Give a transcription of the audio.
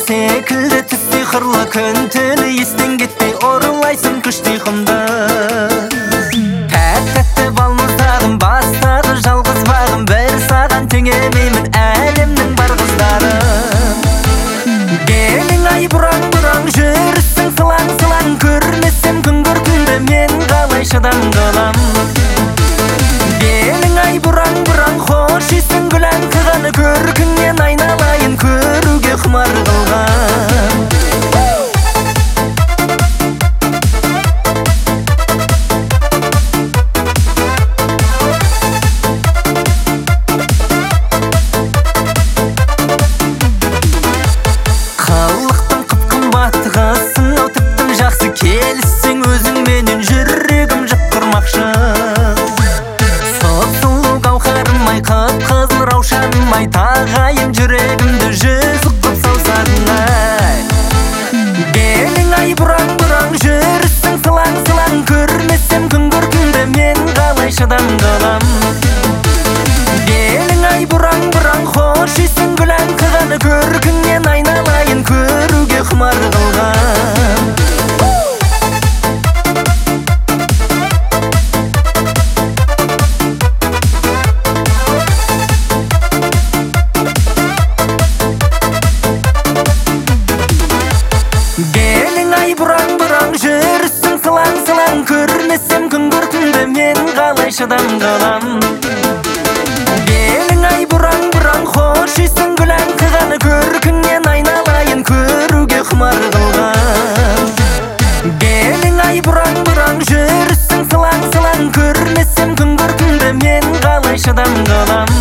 секілді түс сиқырлы күн түні естен кетпей орылайсың күшті құмды. Тәтті балмұздағым бастады жалғыз бағым, бір саған теңемеймін әлемнің бар қыздарым. Белің ай бұраң-бұраң жүрісің сылаң-сылаң, көрмесем күн көркіңді мен қалай шыдам қалам. Белің ай бұраң-бұраң хош есің гүлән қығаны, көркіңнен айналайын көруге құмар қылған. Қалықтың қып-қымбат қызсың ау, тіптің жақсы келіссең өзіңменен жүрегім жып тұрмақшы. Сұп-сұлу қауқарым ай, қып-қызыл раушаным ай, тағайын жүрегімді жүзік қып салсаң ай. Белің ай бұраң-бұраң жүрісің сылаң-сылаң, көрмесем күн көркіңді мен қалай шыдам қалам. Белің ай бұраң-бұраң хош есің гүлән қығаны, көркіңнен айналайын көруге құмар қылған. Белің ай бұраң-бұраң жүрісің сылаң-сылаң, көрмесем күн көркіңді мен қалай шыдам қалам. Белің ай бұраң-бұраң хош есің гүлән қығаны, көркіңнен айналайын көруге құмар қылған. Белің ай бұраң-бұраң жүрісің сылаң-сылаң, көрмесем күн көркіңді мен қалай шыдам қалам.